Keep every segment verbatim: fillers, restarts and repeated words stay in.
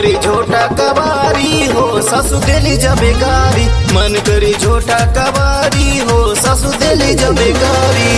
करी झोटा कबारी हो ससु दिली जबे गारी। मन करी झोटा कबारी हो ससु दिली जबे गारी।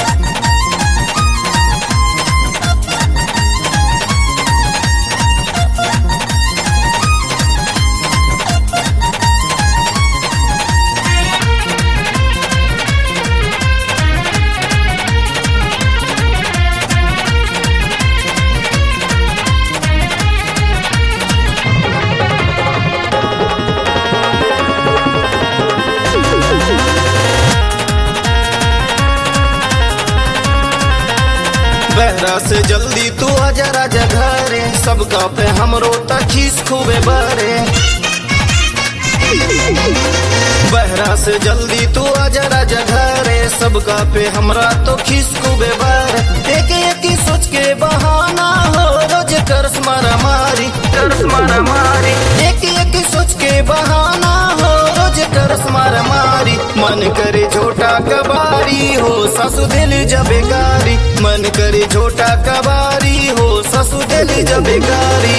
बहरा से जल्दी तू आजा राजा घरे, सबका पे हमरो तखीस खूबे बरे। बहरा से जल्दी तू आजा राजा घरे, सबका पे हमरा तो खीस खूबे बरे। एक एक सोच के बहाना हो रोज करस मारा मारी, करस मारा मारी। एक एक सोच के बहाना हो रोज करस मारा मारी। मन करे झोटा कबारी हो ससु दिली जबे गारी। मन करे झोटा कबारी हो ससु दिली जबे गारी।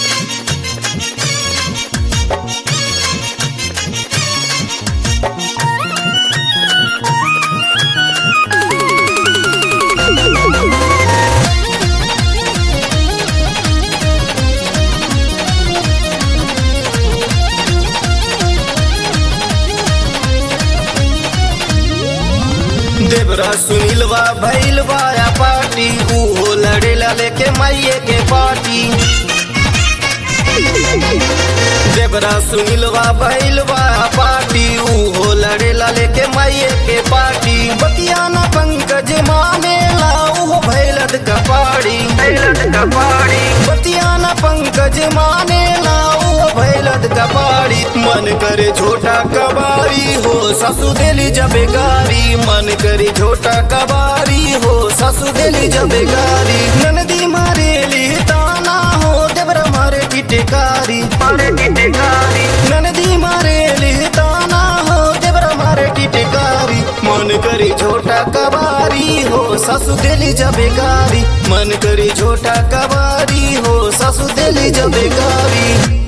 देवरा सुनीलवा भैलवा या पार्टी, ऊहो लड़ेला लेके माइये के पार्टी। देवरा सुनीलवा भैलवा पार्टी, ऊहो लड़ेला लेके माइये के पार्टी। बतियाना पंकज मानेला ऊहो भैलद कपाड़ी, भैलद कपाड़ी। बतियाना पंकज मानेला ऊहो भैलद कपाड़ी। मन करे झोटा कबारी हो ससु दिली जबे गारी। मन करे झोटा कबारी हो ससु दिली जबे गारी। ननदी मारे ली ताना हो देवरा मारे टिटकारी, मारे टिटकारी। ननदी मारे ली ताना हो देवरा मारे टिटकारी। मन करे झोटा कबारी हो ससु दिली जबे गारी। मन करे झोटा कबारी हो ससु दिली जबे गारी।